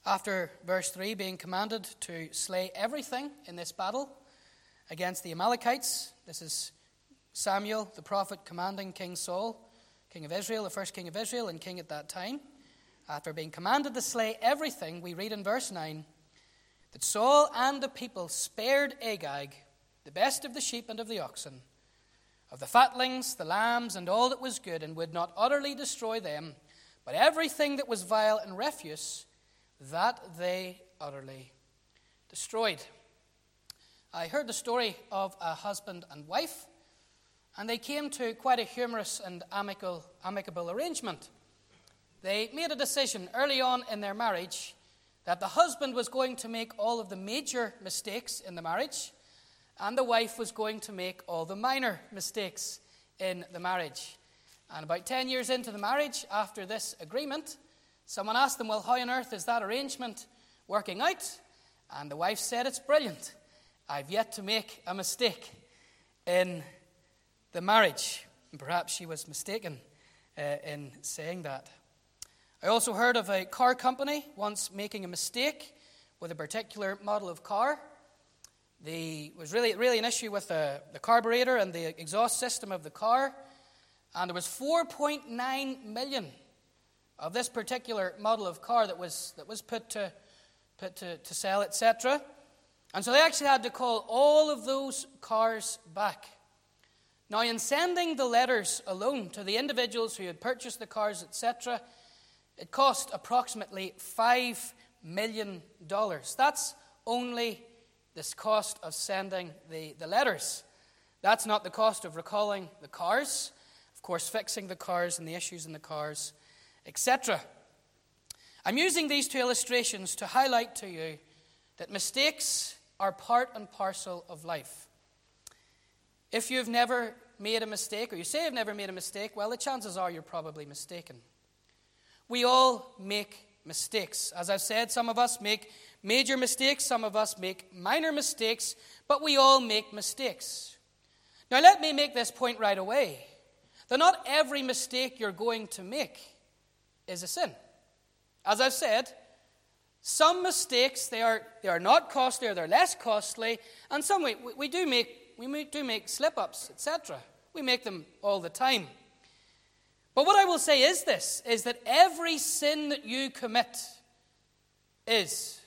After verse 3, being commanded to slay everything in this battle against the Amalekites, this is Samuel, the prophet, commanding King Saul, king of Israel, the first king of Israel and king at that time. After being commanded to slay everything, we read in verse 9 that Saul and the people spared Agag, the best of the sheep and of the oxen, of the fatlings, the lambs, and all that was good, and would not utterly destroy them, but everything that was vile and refuse, that they utterly destroyed. I heard the story of a husband and wife, and they came to quite a humorous and amicable arrangement. They made a decision early on in their marriage that the husband was going to make all of the major mistakes in the marriage, and the wife was going to make all the minor mistakes in the marriage. And about 10 years into the marriage, after this agreement, someone asked them, well, how on earth is that arrangement working out? And the wife said, it's brilliant. I've yet to make a mistake in the marriage. And perhaps she was mistaken in saying that. I also heard of a car company once making a mistake with a particular model of car. There was really an issue with the carburetor and the exhaust system of the car. And there was 4.9 million of this particular model of car that was put to sell, etc. And so they actually had to call all of those cars back. Now, in sending the letters alone to the individuals who had purchased the cars, etc., it cost approximately $5 million. That's only this cost of sending the letters. That's not the cost of recalling the cars, of course, fixing the cars and the issues in the cars, etc. I'm using these two illustrations to highlight to you that mistakes are part and parcel of life. If you've never made a mistake, or you say you've never made a mistake, well, the chances are you're probably mistaken. We all make mistakes. As I've said, some of us make major mistakes, some of us make minor mistakes, but we all make mistakes. Now, let me make this point right away, that not every mistake you're going to make is a sin. As I've said, some mistakes, they are not costly, or they're less costly, and some we do make slip-ups, etc. We make them all the time. But what I will say is this, is that every sin that you commit is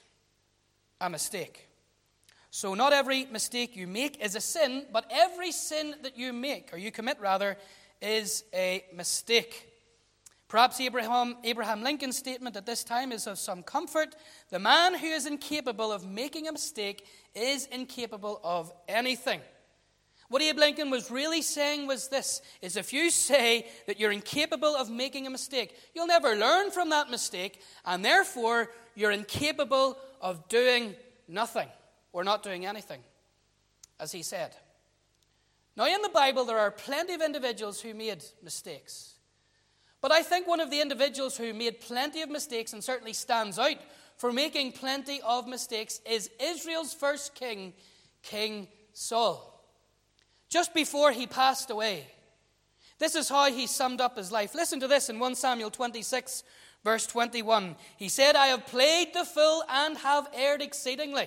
a mistake. So not every mistake you make is a sin, but every sin that you make, or you commit rather, is a mistake. Perhaps Abraham Lincoln's statement at this time is of some comfort. The man who is incapable of making a mistake is incapable of anything. What Abe Lincoln was really saying was this, is if you say that you're incapable of making a mistake, you'll never learn from that mistake, and therefore you're incapable of doing nothing, or not doing anything, as he said. Now, in the Bible, there are plenty of individuals who made mistakes. But I think one of the individuals who made plenty of mistakes, and certainly stands out for making plenty of mistakes, is Israel's first king, King Saul. Just before he passed away, this is how he summed up his life. Listen to this in 1 Samuel 26, verse 21. He said, I have played the fool and have erred exceedingly.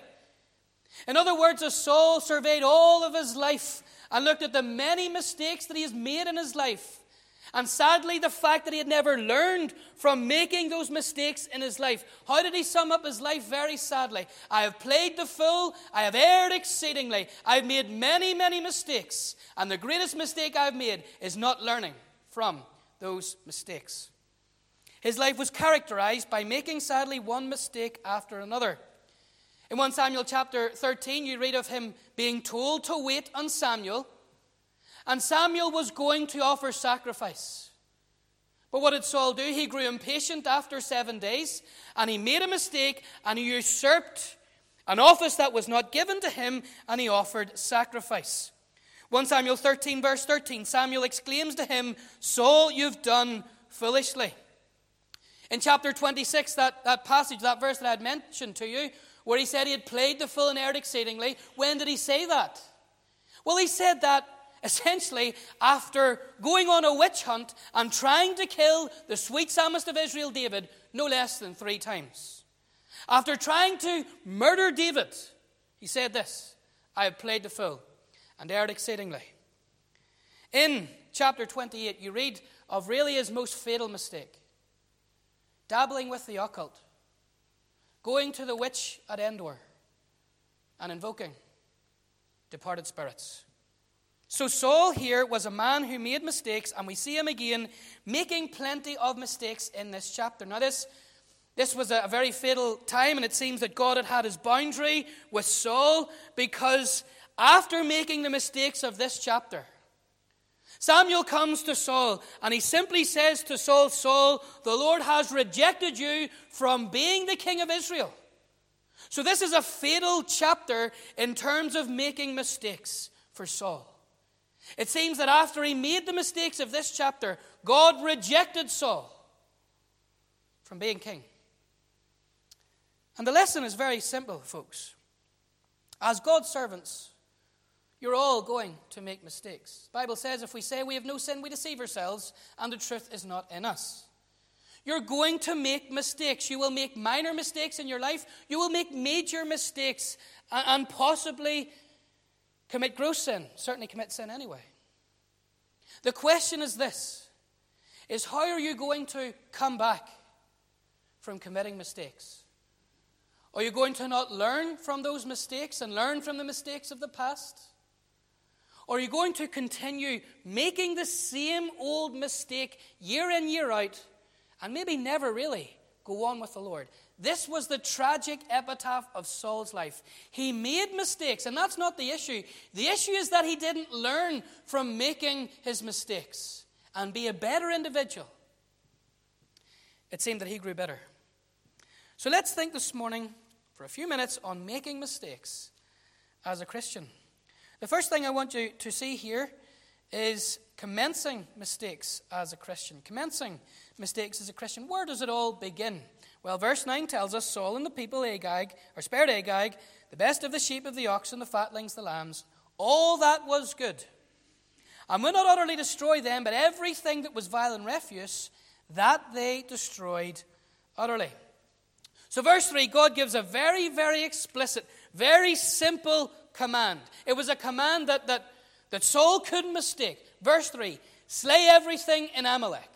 In other words, as Saul surveyed all of his life and looked at the many mistakes that he has made in his life, and sadly the fact that he had never learned from making those mistakes in his life, how did he sum up his life? Very sadly, I have played the fool, I have erred exceedingly, I have made many, many mistakes, and the greatest mistake I've made is not learning from those mistakes. His life was characterized by making, sadly, one mistake after another. In 1 Samuel chapter 13, you read of him being told to wait on Samuel, and Samuel was going to offer sacrifice. But what did Saul do? He grew impatient after 7 days, and he made a mistake, and he usurped an office that was not given to him, and he offered sacrifice. 1 Samuel 13, verse 13, Samuel exclaims to him, Saul, you've done foolishly. In chapter 26, that passage, that verse that I had mentioned to you, where he said he had played the fool and erred exceedingly, when did he say that? Well, he said that essentially after going on a witch hunt and trying to kill the sweet psalmist of Israel, David, no less than 3 times. After trying to murder David, he said this, I have played the fool and erred exceedingly. In chapter 28, you read of really his most fatal mistake. Dabbling with the occult. Going to the witch at Endor and invoking departed spirits. So Saul here was a man who made mistakes, and we see him again making plenty of mistakes in this chapter. Now this was a very fatal time, and it seems that God had had his boundary with Saul, because after making the mistakes of this chapter, Samuel comes to Saul, and he simply says to Saul, Saul, the Lord has rejected you from being the king of Israel. So this is a fatal chapter in terms of making mistakes for Saul. It seems that after he made the mistakes of this chapter, God rejected Saul from being king. And the lesson is very simple, folks. As God's servants, you're all going to make mistakes. The Bible says if we say we have no sin, we deceive ourselves, and the truth is not in us. You're going to make mistakes. You will make minor mistakes in your life. You will make major mistakes and possibly commit gross sin. Certainly commit sin anyway. The question is this, is how are you going to come back from committing mistakes? Are you going to not learn from those mistakes and learn from the mistakes of the past? Or are you going to continue making the same old mistake year in, year out, and maybe never really go on with the Lord? This was the tragic epitaph of Saul's life. He made mistakes, and that's not the issue. The issue is that he didn't learn from making his mistakes and be a better individual. It seemed that he grew bitter. So let's think this morning for a few minutes on making mistakes as a Christian. The first thing I want you to see here is commencing mistakes as a Christian. Commencing mistakes as a Christian. Where does it all begin? Well, verse 9 tells us Saul and the people spared Agag, the best of the sheep, of the oxen, the fatlings, the lambs. All that was good. And would not utterly destroy them, but everything that was vile and refuse, that they destroyed utterly. So verse 3, God gives a very, very explicit, very simple command. It was a command that Saul couldn't mistake. Verse 3, slay everything in Amalek.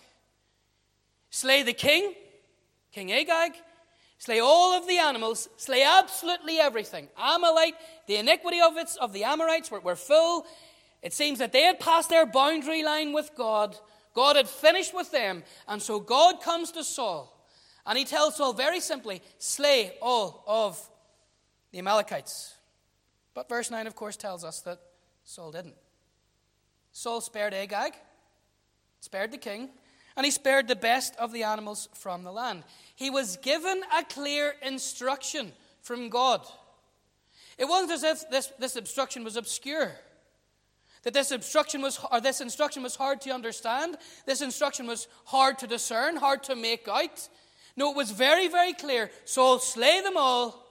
Slay the king, King Agag. Slay all of the animals. Slay absolutely everything. Amalek, the iniquity of the Amorites were full. It seems that they had passed their boundary line with God. God had finished with them. And so God comes to Saul. And he tells Saul very simply, slay all of the Amalekites. But verse 9, of course, tells us that Saul didn't. Saul spared Agag, spared the king, and he spared the best of the animals from the land. He was given a clear instruction from God. It wasn't as if this instruction was obscure, that this instruction was hard to understand, this instruction was hard to discern, hard to make out. No, it was very, very clear. Saul, slay them all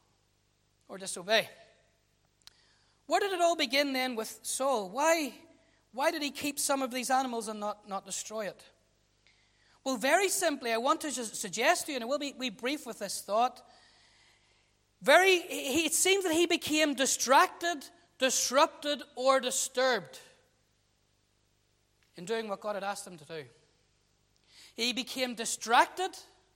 or disobey. Where did it all begin then with Saul? Why did he keep some of these animals and not destroy it? Well, very simply, I want to just suggest to you, and I will be brief with this thought. It seems that he became distracted, disrupted, or disturbed in doing what God had asked him to do. He became distracted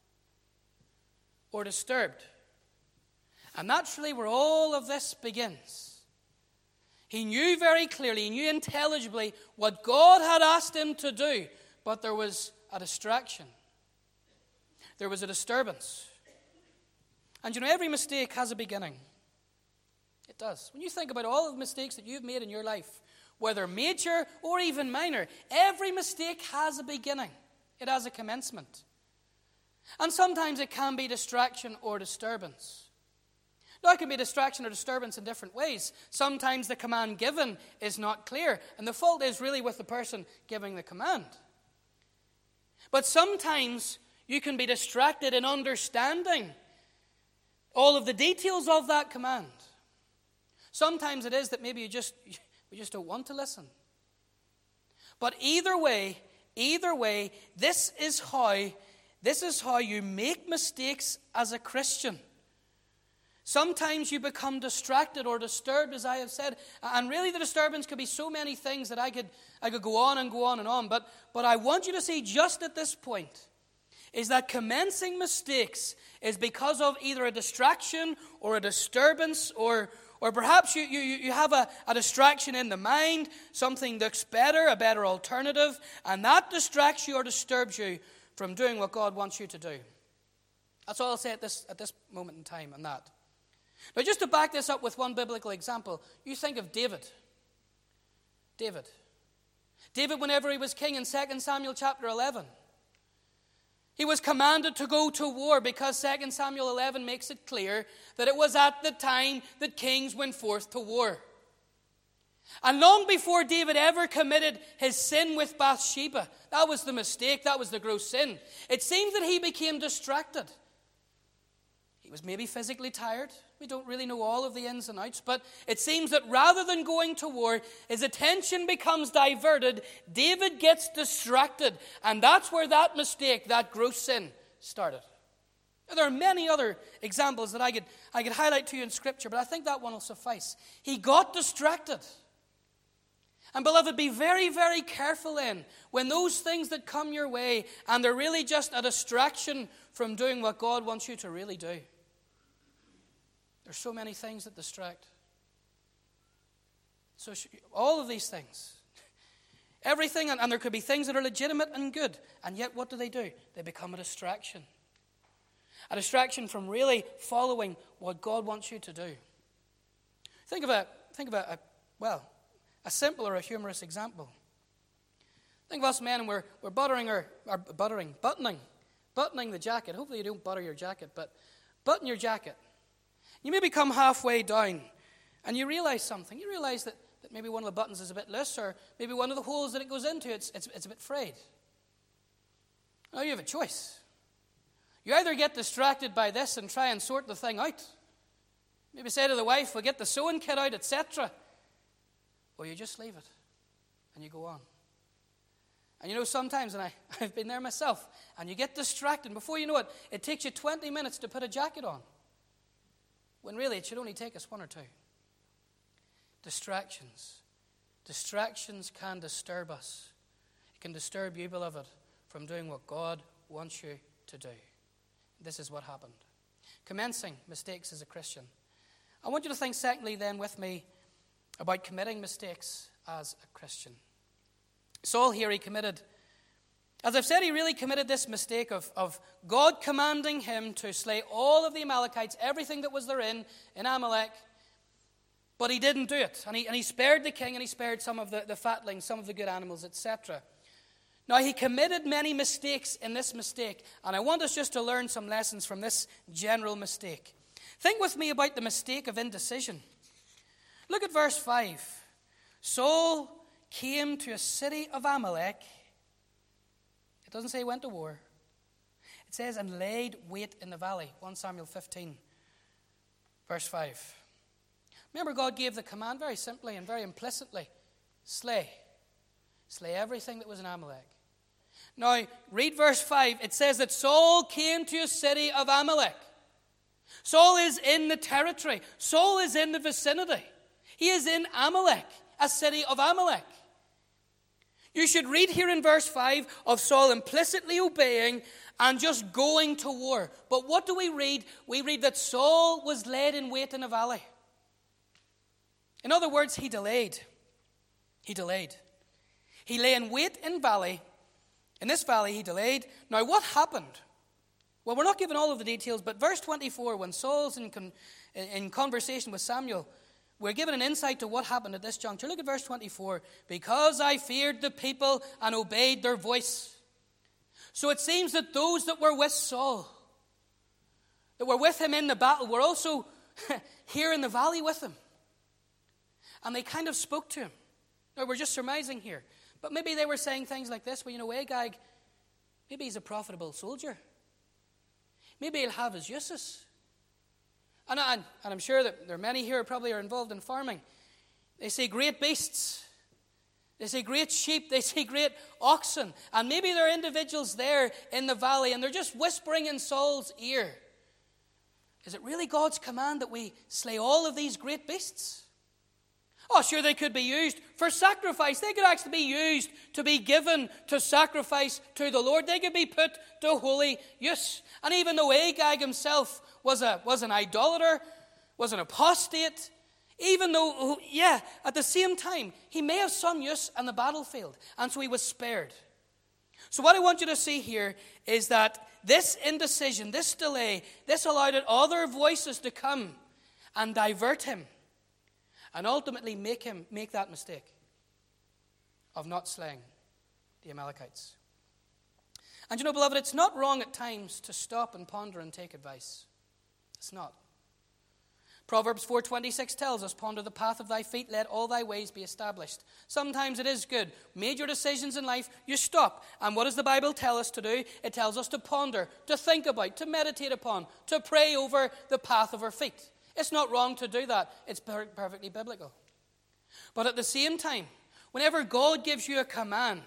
or disturbed. And that's really where all of this begins. He knew very clearly, he knew intelligibly what God had asked him to do, but there was a distraction. There was a disturbance. And you know, every mistake has a beginning. It does. When you think about all of the mistakes that you've made in your life, whether major or even minor, every mistake has a beginning. It has a commencement. And sometimes it can be distraction or disturbance. Now, it can be distraction or disturbance in different ways. Sometimes the command given is not clear, and the fault is really with the person giving the command. But sometimes you can be distracted in understanding all of the details of that command. Sometimes it is that maybe we just don't want to listen. But either way, this is how this is how you make mistakes as a Christian. Sometimes you become distracted or disturbed, as I have said. And really the disturbance could be so many things that I could go on and go on and on. But I want you to see just at this point is that commencing mistakes is because of either a distraction or a disturbance or perhaps you have a distraction in the mind, something looks better, a better alternative, and that distracts you or disturbs you from doing what God wants you to do. That's all I'll say at this moment in time on that. Now, just to back this up with one biblical example, you think of David. David, whenever he was king in 2 Samuel chapter 11, he was commanded to go to war because 2 Samuel 11 makes it clear that it was at the time that kings went forth to war. And long before David ever committed his sin with Bathsheba, that was the mistake, that was the gross sin, it seems that he became distracted. He was maybe physically tired. We don't really know all of the ins and outs, but it seems that rather than going to war, his attention becomes diverted. David gets distracted, and that's where that mistake, that gross sin, started. There are many other examples that I could highlight to you in Scripture, but I think that one will suffice. He got distracted. And beloved, be very, very careful then when those things that come your way and they're really just a distraction from doing what God wants you to really do. There's so many things that distract. So all of these things, everything, and there could be things that are legitimate and good, and yet what do? They become a distraction. A distraction from really following what God wants you to do. Think of a simple or a humorous example. Think of us men, and we're buttoning the jacket. Hopefully you don't butter your jacket, but button your jacket. You maybe come halfway down, and you realize something. You realize that maybe one of the buttons is a bit loose, or maybe one of the holes that it goes into, it's a bit frayed. Now you have a choice. You either get distracted by this and try and sort the thing out. Maybe say to the wife, we'll get the sewing kit out, etc. Or you just leave it, and you go on. And you know, sometimes, and I've been there myself, and you get distracted, and before you know it, it takes you 20 minutes to put a jacket on. When really it should only take us 1 or 2. Distractions. Distractions can disturb us. It can disturb you, beloved, from doing what God wants you to do. This is what happened. Commencing mistakes as a Christian. I want you to think secondly then with me about committing mistakes as a Christian. Saul here, as I've said, he really committed this mistake of God commanding him to slay all of the Amalekites, everything that was therein in Amalek, but he didn't do it. And he spared the king, and he spared some of the fatlings, some of the good animals, etc. Now, he committed many mistakes in this mistake, and I want us just to learn some lessons from this general mistake. Think with me about the mistake of indecision. Look at verse 5. Saul came to a city of Amalek. It doesn't say he went to war. It says, and laid wait in the valley. 1 Samuel 15, verse 5. Remember, God gave the command very simply and very implicitly. Slay. Slay everything that was in Amalek. Now, read verse 5. It says that Saul came to a city of Amalek. Saul is in the territory. Saul is in the vicinity. He is in Amalek, a city of Amalek. You should read here in verse 5 of Saul implicitly obeying and just going to war. But what do we read? We read that Saul was laid in wait in a valley. In other words, he delayed. He delayed. He lay in wait in valley. In this valley, he delayed. Now, what happened? Well, we're not given all of the details, but verse 24, when Saul's in conversation with Samuel, we're given an insight to what happened at this juncture. Look at verse 24. Because I feared the people and obeyed their voice. So it seems that those that were with Saul, that were with him in the battle, were also here in the valley with him. And they kind of spoke to him. Now, we're just surmising here. But maybe they were saying things like this. Well, you know, Agag, maybe he's a profitable soldier. Maybe he'll have his uses. And I'm sure that there are many here who probably are involved in farming. They see great beasts. They see great sheep, they see great oxen, and maybe there are individuals there in the valley, and they're just whispering in Saul's ear. Is it really God's command that we slay all of these great beasts? Oh, sure, they could be used for sacrifice. They could actually be used to be given to sacrifice to the Lord. They could be put to holy use. And even though Agag himself was an idolater, was an apostate, even though, at the same time, he may have some use on the battlefield. And so he was spared. So what I want you to see here is that this indecision, this delay, this allowed other voices to come and divert him and ultimately make that mistake of not slaying the Amalekites. And you know, beloved, it's not wrong at times to stop and ponder and take advice. It's not. Proverbs 4:26 tells us, ponder the path of thy feet, let all thy ways be established. Sometimes it is good. Major decisions in life, you stop. And what does the Bible tell us to do? It tells us to ponder, to think about, to meditate upon, to pray over the path of our feet. It's not wrong to do that. It's perfectly biblical. But at the same time, whenever God gives you a command,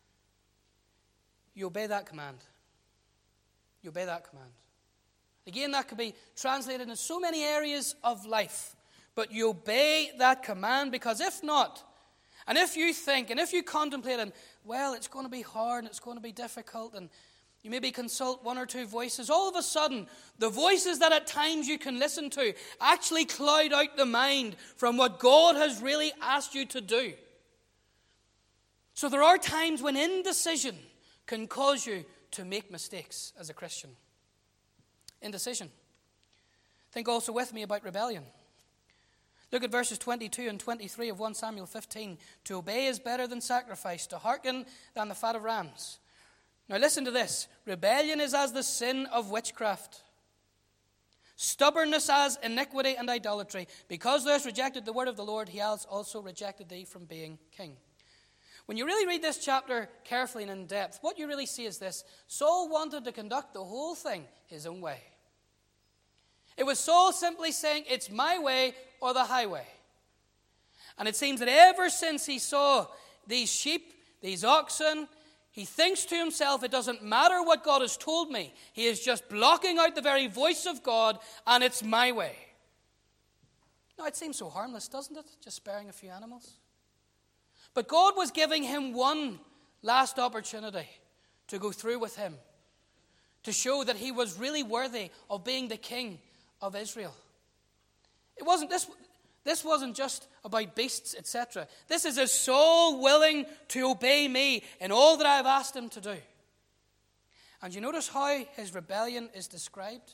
you obey that command. You obey that command. Again, that could be translated in so many areas of life. But you obey that command, because if not, and if you think, and if you contemplate, and, well, it's going to be hard, and it's going to be difficult, and you maybe consult one or two voices, all of a sudden, the voices that at times you can listen to actually cloud out the mind from what God has really asked you to do. So there are times when indecision can cause you to make mistakes as a Christian. Indecision. Think also with me about rebellion. Look at verses 22 and 23 of 1 Samuel 15. To obey is better than sacrifice, to hearken than the fat of rams. Now listen to this. Rebellion is as the sin of witchcraft. Stubbornness as iniquity and idolatry. Because thou hast rejected the word of the Lord, he has also rejected thee from being king. When you really read this chapter carefully and in depth, what you really see is this. Saul wanted to conduct the whole thing his own way. It was Saul simply saying, it's my way or the highway. And it seems that ever since he saw these sheep, these oxen, he thinks to himself, it doesn't matter what God has told me. He is just blocking out the very voice of God, and it's my way. Now, it seems so harmless, doesn't it? Just sparing a few animals. But God was giving him one last opportunity to go through with him, to show that he was really worthy of being the king of Israel. This wasn't just about beasts, etc. This is a soul willing to obey me in all that I have asked him to do. And you notice how his rebellion is described?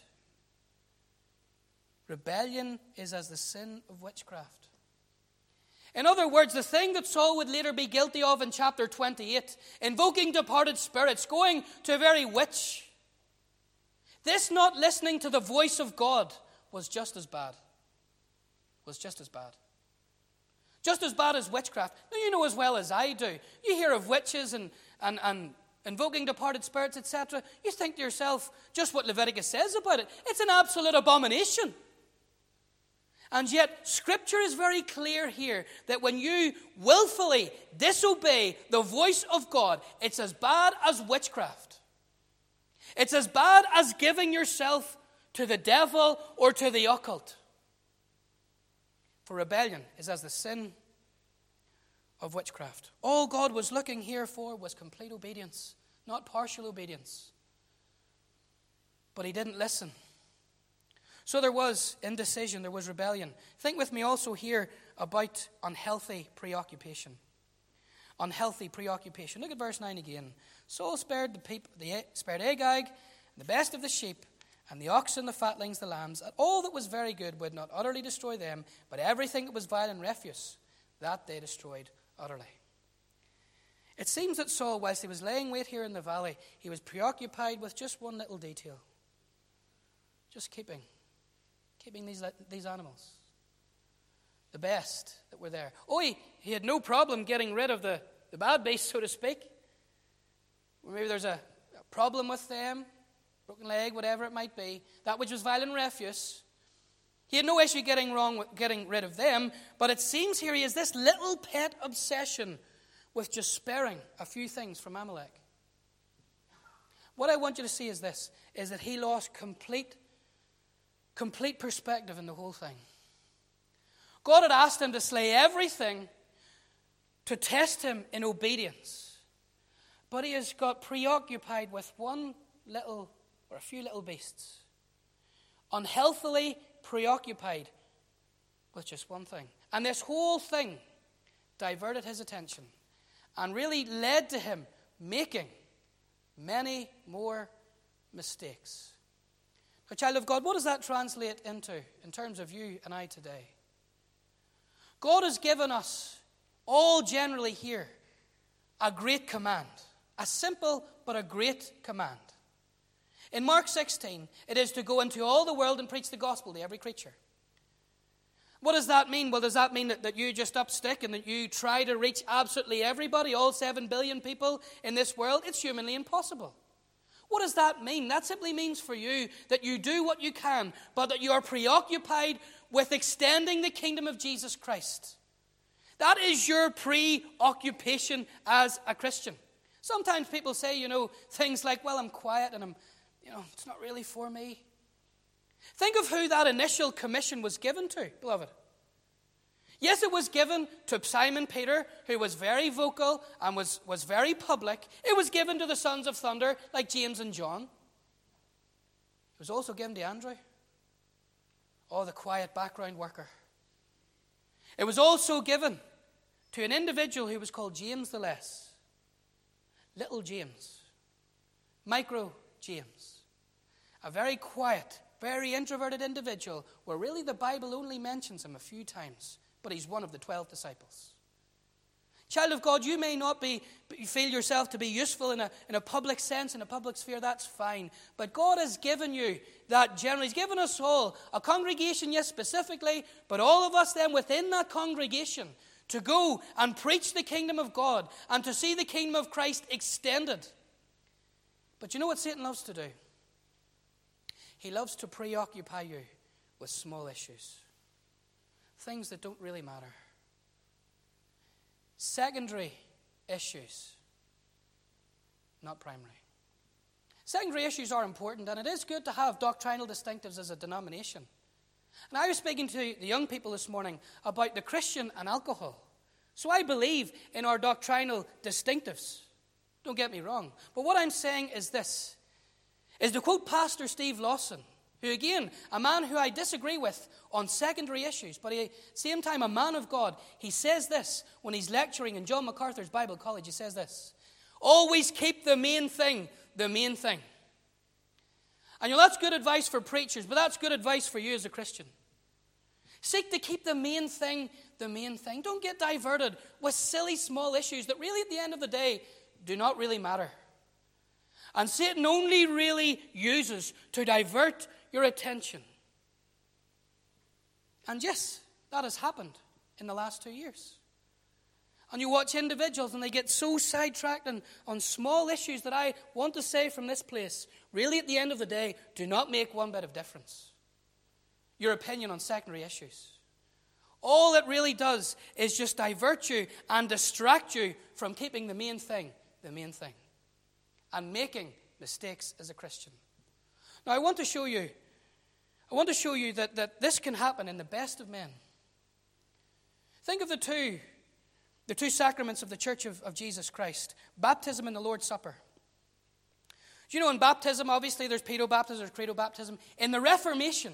Rebellion is as the sin of witchcraft. In other words, the thing that Saul would later be guilty of in chapter 28, invoking departed spirits, going to a very witch, this not listening to the voice of God was just as bad. Just as bad as witchcraft. Now, you know as well as I do, you hear of witches and invoking departed spirits, etc. You think to yourself, just what Leviticus says about it. It's an absolute abomination. And yet, Scripture is very clear here that when you willfully disobey the voice of God, it's as bad as witchcraft. It's as bad as giving yourself to the devil or to the occult. For rebellion is as the sin of witchcraft. All God was looking here for was complete obedience, not partial obedience. But he didn't listen. So there was indecision, there was rebellion. Think with me also here about unhealthy preoccupation. Unhealthy preoccupation. Look at verse 9 again. Saul spared spared Agag, the best of the sheep, and the oxen, the fatlings, the lambs, and all that was very good would not utterly destroy them, but everything that was vile and refuse, that they destroyed utterly. It seems that Saul, whilst he was laying wait here in the valley, he was preoccupied with just one little detail. Just keeping these animals. The best that were there. Oh, he had no problem getting rid of the bad beasts, so to speak. Or maybe there's a problem with them, broken leg, whatever it might be. That which was vile and refuse. He had no issue getting rid of them, but it seems here he has this little pet obsession with just sparing a few things from Amalek. What I want you to see is this, is that he lost complete perspective in the whole thing. God had asked him to slay everything to test him in obedience. But he has got preoccupied with one little or a few little beasts. Unhealthily preoccupied with just one thing. And this whole thing diverted his attention and really led to him making many more mistakes. Now, child of God, what does that translate into in terms of you and I today? God has given us, all generally here, a great command. A simple but a great command. In Mark 16, it is to go into all the world and preach the gospel to every creature. What does that mean? Well, does that mean that you just up stick and that you try to reach absolutely everybody, all 7 billion people in this world? It's humanly impossible. What does that mean? That simply means for you that you do what you can, but that you are preoccupied with extending the kingdom of Jesus Christ. That is your preoccupation as a Christian. Sometimes people say, things like, well, I'm quiet and it's not really for me. Think of who that initial commission was given to, beloved. Yes, it was given to Simon Peter, who was very vocal and was very public. It was given to the sons of thunder, like James and John. It was also given to Andrew, the quiet background worker. It was also given to an individual who was called James the Less. Little James. Micro James. A very quiet, very introverted individual where really the Bible only mentions him a few times, but he's one of the 12 disciples. Child of God, you may not feel yourself to be useful in a public sense, in a public sphere, that's fine. But God has given you that generally. He's given us all a congregation, yes, specifically, but all of us then within that congregation to go and preach the kingdom of God and to see the kingdom of Christ extended. But you know what Satan loves to do? He loves to preoccupy you with small issues. Things that don't really matter. Secondary issues, not primary. Secondary issues are important, and it is good to have doctrinal distinctives as a denomination. And I was speaking to the young people this morning about the Christian and alcohol. So I believe in our doctrinal distinctives. Don't get me wrong. But what I'm saying is this, is to quote Pastor Steve Lawson, who again, a man who I disagree with on secondary issues, but at the same time a man of God. He says this when he's lecturing in John MacArthur's Bible College. He says this, always keep the main thing the main thing. And that's good advice for preachers, but that's good advice for you as a Christian. Seek to keep the main thing the main thing. Don't get diverted with silly small issues that really at the end of the day do not really matter. And Satan only really uses to divert your attention. And yes, that has happened in the last 2 years. And you watch individuals and they get so sidetracked on small issues that I want to say from this place, really at the end of the day, do not make one bit of difference. Your opinion on secondary issues. All it really does is just divert you and distract you from keeping the main thing, and making mistakes as a Christian. Now I want to show you that this can happen in the best of men. Think of the two sacraments of the Church of Jesus Christ, baptism and the Lord's Supper. Do you know in baptism, obviously there's pedobaptism, there's credo baptism. In the Reformation,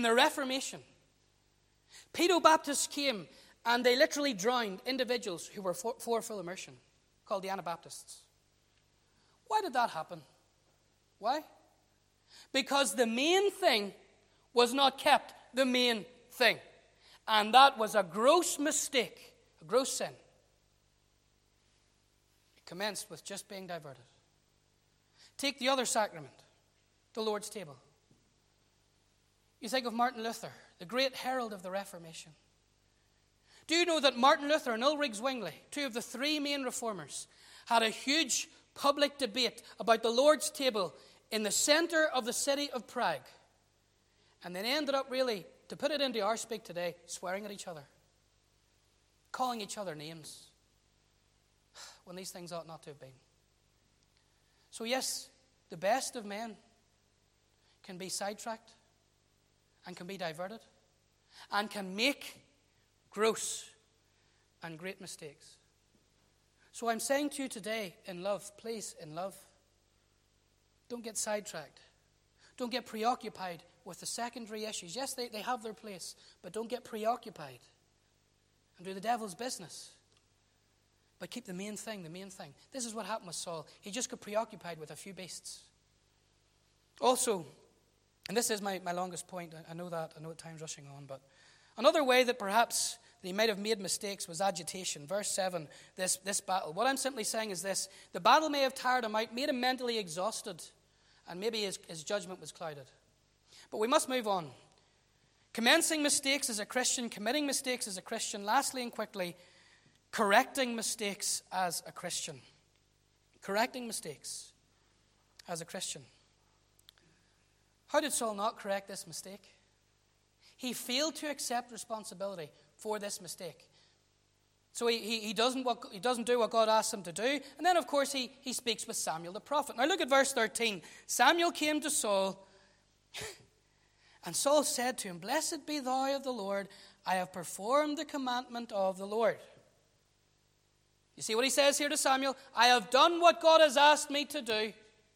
pedobaptists came and they literally drowned individuals who were for full immersion, called the Anabaptists. Why did that happen? Why? Because the main thing was not kept the main thing. And that was a gross mistake, a gross sin. It commenced with just being diverted. Take the other sacrament, the Lord's table. You think of Martin Luther, the great herald of the Reformation. Do you know that Martin Luther and Ulrich Zwingli, two of the three main reformers, had a huge public debate about the Lord's table in the center of the city of Prague? And then ended up really, to put it into our speak today, swearing at each other, calling each other names. when these things ought not to have been. So yes, the best of men can be sidetracked and can be diverted and can make gross and great mistakes. So I'm saying to you today, in love, please, in love, don't get sidetracked. Don't get preoccupied with the secondary issues. Yes, they have their place, but don't get preoccupied and do the devil's business. But keep the main thing, the main thing. This is what happened with Saul. He just got preoccupied with a few beasts. Also, and this is my longest point, I know time's rushing on, but another way that perhaps that he might have made mistakes was agitation. Verse 7, this battle. What I'm simply saying is this: the battle may have tired him out, made him mentally exhausted, and maybe his judgment was clouded. But we must move on. Commencing mistakes as a Christian, committing mistakes as a Christian, lastly and quickly, correcting mistakes as a Christian. Correcting mistakes as a Christian. How did Saul not correct this mistake? He failed to accept responsibility for this mistake. So he doesn't do what God asked him to do. And then, of course, he speaks with Samuel the prophet. Now look at verse 13. Samuel came to Saul, and Saul said to him, "Blessed be thou of the Lord. I have performed the commandment of the Lord." You see what he says here to Samuel? I have done what God has asked me to do.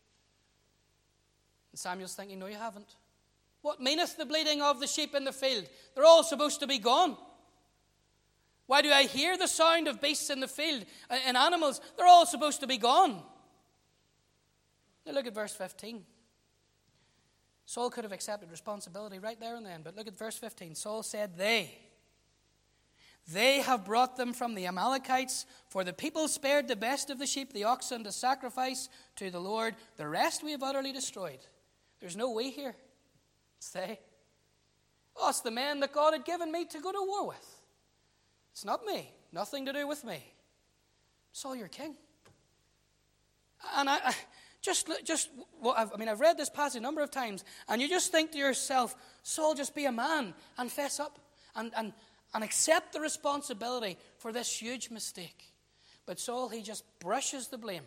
And Samuel's thinking, no, you haven't. What meaneth the bleating of the sheep in the field? They're all supposed to be gone. Why do I hear the sound of beasts in the field and animals? They're all supposed to be gone. Now look at verse 15. Saul could have accepted responsibility right there and then, but look at verse 15. Saul said, They have brought them from the Amalekites, for the people spared the best of the sheep, the oxen, to sacrifice to the Lord. The rest we have utterly destroyed. There's no we here. It's they. Oh, it's the men that God had given me to go to war with. It's not me. Nothing to do with me. Saul, your king. And I've read this passage a number of times, and you just think to yourself, Saul, just be a man and fess up and accept the responsibility for this huge mistake. But Saul, he just brushes the blame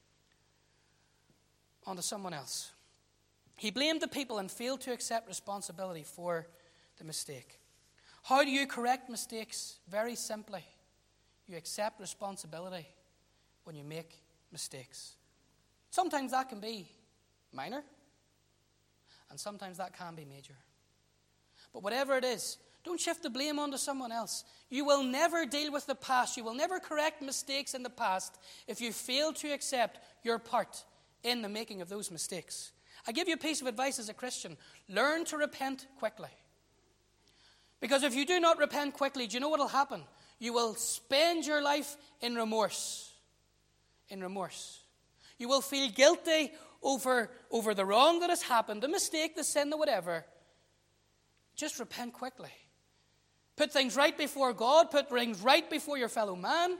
onto someone else. He blamed the people and failed to accept responsibility for the mistake. How do you correct mistakes? Very simply, you accept responsibility when you make mistakes. Sometimes that can be minor, and sometimes that can be major. But whatever it is, don't shift the blame onto someone else. You will never deal with the past. You will never correct mistakes in the past if you fail to accept your part in the making of those mistakes. I give you a piece of advice as a Christian. Learn to repent quickly. Because if you do not repent quickly, do you know what will happen? You will spend your life in remorse. In remorse. You will feel guilty over the wrong that has happened, the mistake, the sin, the whatever. Just repent quickly. Put things right before God. Put things right before your fellow man.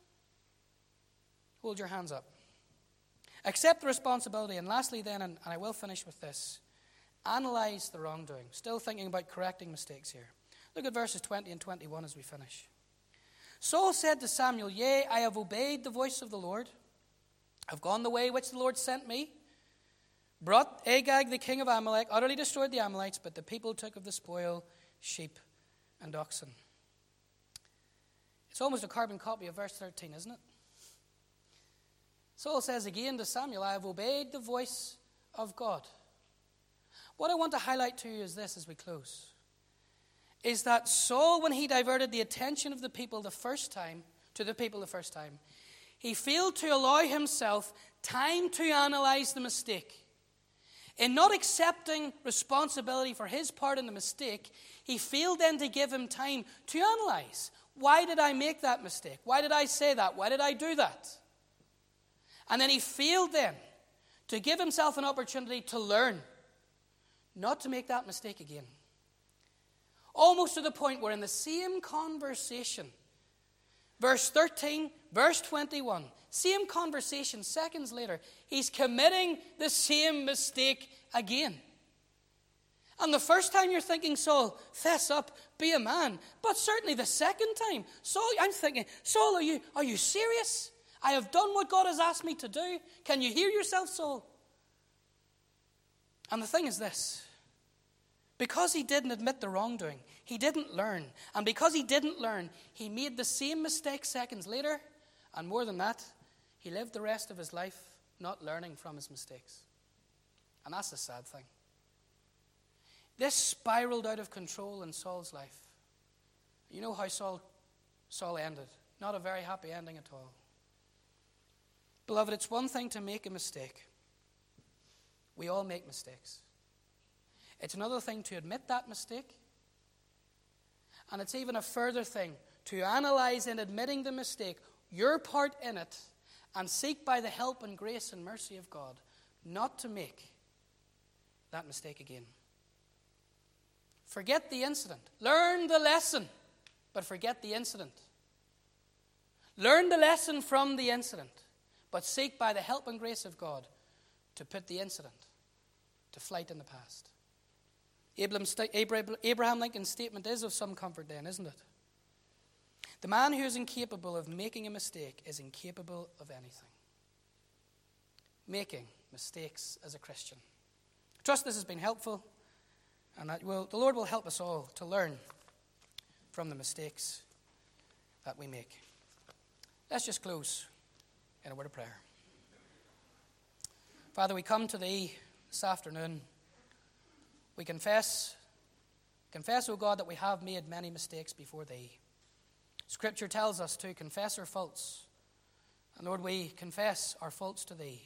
Hold your hands up. Accept the responsibility. And lastly then, and I will finish with this, analyze the wrongdoing. Still thinking about correcting mistakes here. Look at verses 20 and 21 as we finish. Saul said to Samuel, Yea, I have obeyed the voice of the Lord. I've gone the way which the Lord sent me. Brought Agag, the king of Amalek, utterly destroyed the Amalekites, but the people took of the spoil sheep and oxen. It's almost a carbon copy of verse 13, isn't it? Saul says again to Samuel, I have obeyed the voice of God. What I want to highlight to you is this as we close. Is that Saul, when he diverted the attention of the people the first time, he failed to allow himself time to analyze the mistake. In not accepting responsibility for his part in the mistake, he failed then to give him time to analyze. Why did I make that mistake? Why did I say that? Why did I do that? And then he failed then to give himself an opportunity to learn, not to make that mistake again. Almost to the point where in the same conversation, verse 13, verse 21, same conversation, seconds later, he's committing the same mistake again. And the first time you're thinking, Saul, fess up, be a man. But certainly the second time, Saul, I'm thinking, Saul, are you serious? I have done what God has asked me to do. Can you hear yourself, Saul? And the thing is this. Because he didn't admit the wrongdoing, he didn't learn. And because he didn't learn, he made the same mistake seconds later. And more than that, he lived the rest of his life not learning from his mistakes. And that's the sad thing. This spiraled out of control in Saul's life. You know how Saul ended. Not a very happy ending at all. Beloved, it's one thing to make a mistake. We all make mistakes. It's another thing to admit that mistake. And it's even a further thing to analyze in admitting the mistake, your part in it, and seek by the help and grace and mercy of God not to make that mistake again. Forget the incident. Learn the lesson, but forget the incident. Learn the lesson from the incident, but seek by the help and grace of God to put the incident to flight in the past. Abraham Lincoln's statement is of some comfort then, isn't it? The man who is incapable of making a mistake is incapable of anything. Making mistakes as a Christian. I trust this has been helpful, and that the Lord will help us all to learn from the mistakes that we make. Let's just close in a word of prayer. Father, we come to Thee this afternoon. We confess, O God, that we have made many mistakes before Thee. Scripture tells us to confess our faults. And Lord, we confess our faults to Thee.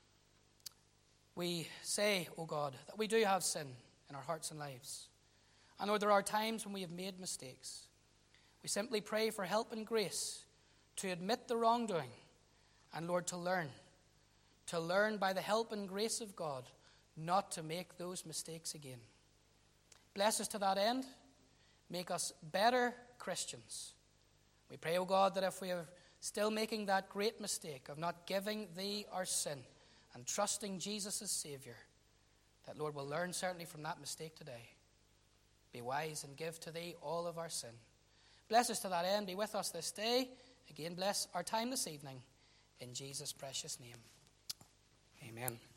We say, O God, that we do have sin in our hearts and lives. And Lord, there are times when we have made mistakes. We simply pray for help and grace to admit the wrongdoing. And Lord, to learn by the help and grace of God not to make those mistakes again. Bless us to that end. Make us better Christians. We pray, O God, that if we are still making that great mistake of not giving Thee our sin and trusting Jesus as Savior, that, Lord, we'll learn certainly from that mistake today. Be wise and give to Thee all of our sin. Bless us to that end. Be with us this day. Again, bless our time this evening. In Jesus' precious name. Amen.